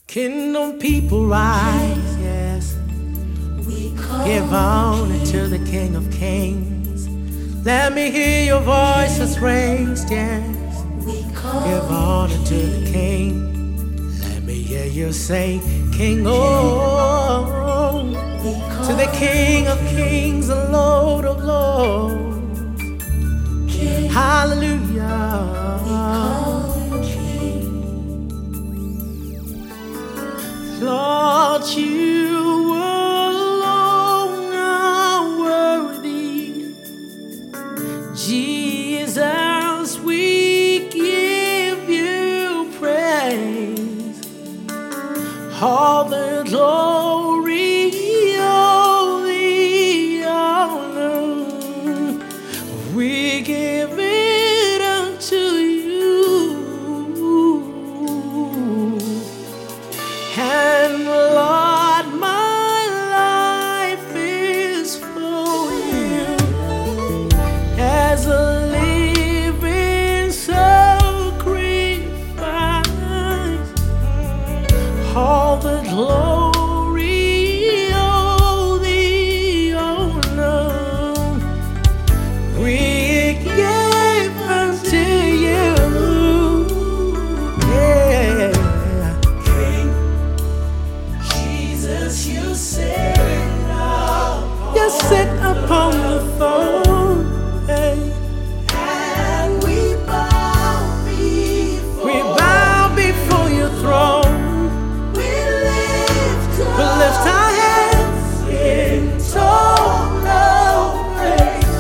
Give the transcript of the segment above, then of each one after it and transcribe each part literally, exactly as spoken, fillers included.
Kingdom people rise, yes. Give honor to the King of Kings. Let me hear your voices raised, yes. Give honor to the King. Let me hear you say, King, oh, to the King of Kings and Lord of Lords. Hallelujah. Lord, you alone are worthy. Jesus, we give you praise. All the glory, all the honor, we give it unto you. And Lord, my life is for you as a living sacrifice. All the glory, all the honor, we give unto you. Yeah. You sit upon the throne, hey. And we bow before, we bow before your throne. We lift, we lift our hands in total praise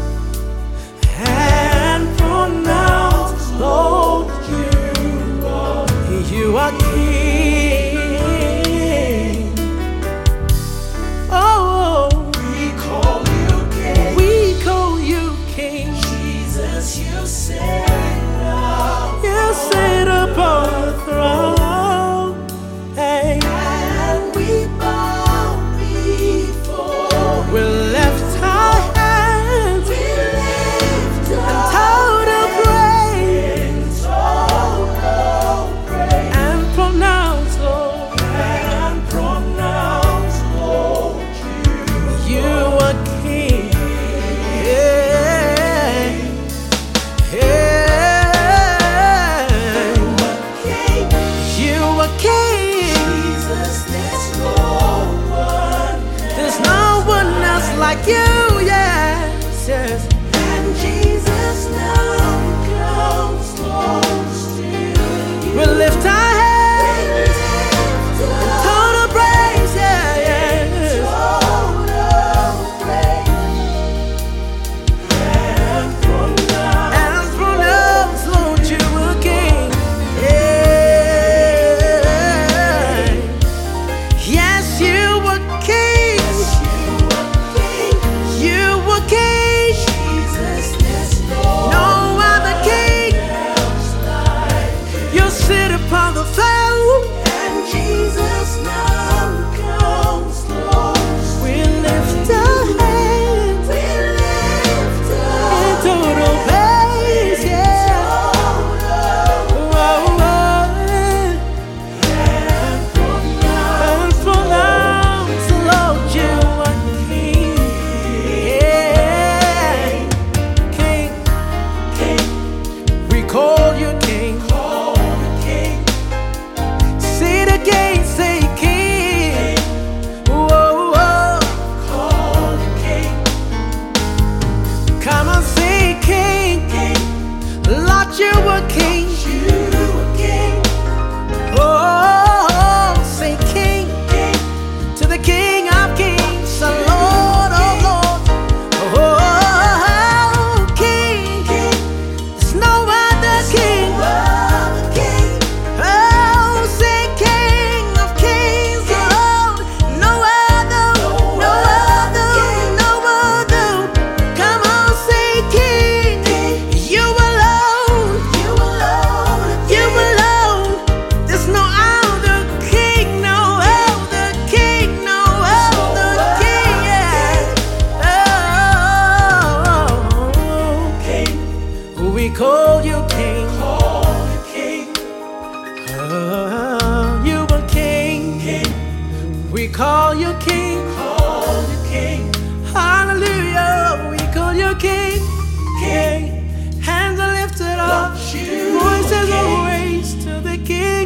and pronounce, Lord, you are, you are King. You sit upon the throne, hey. And we bow before, we lift our hands, we lift in total praise, in total praise, and pronounce, Lord, and pronounce, Lord, you, you are King. Like you, yes, yes. And Jesus now comes close to you. We lift our hands, we lift in total praise, yeah, yeah. Total praise and pronounce, and pronounce, Lord, you are King. Yeah. Yes, you are King. Sit upon the throne, and Jesus now comes close. We lift our hands, we lift our in total praise, yeah. Total oh, oh. And pronounce, and pronounce, Lord, you are King. Yeah. King, King, we call you King. call the King. Say it again, say call you King. call you King. Hallelujah, we call you King. King. Hands are lifted up, Lord, you voices are are King. raised to the King.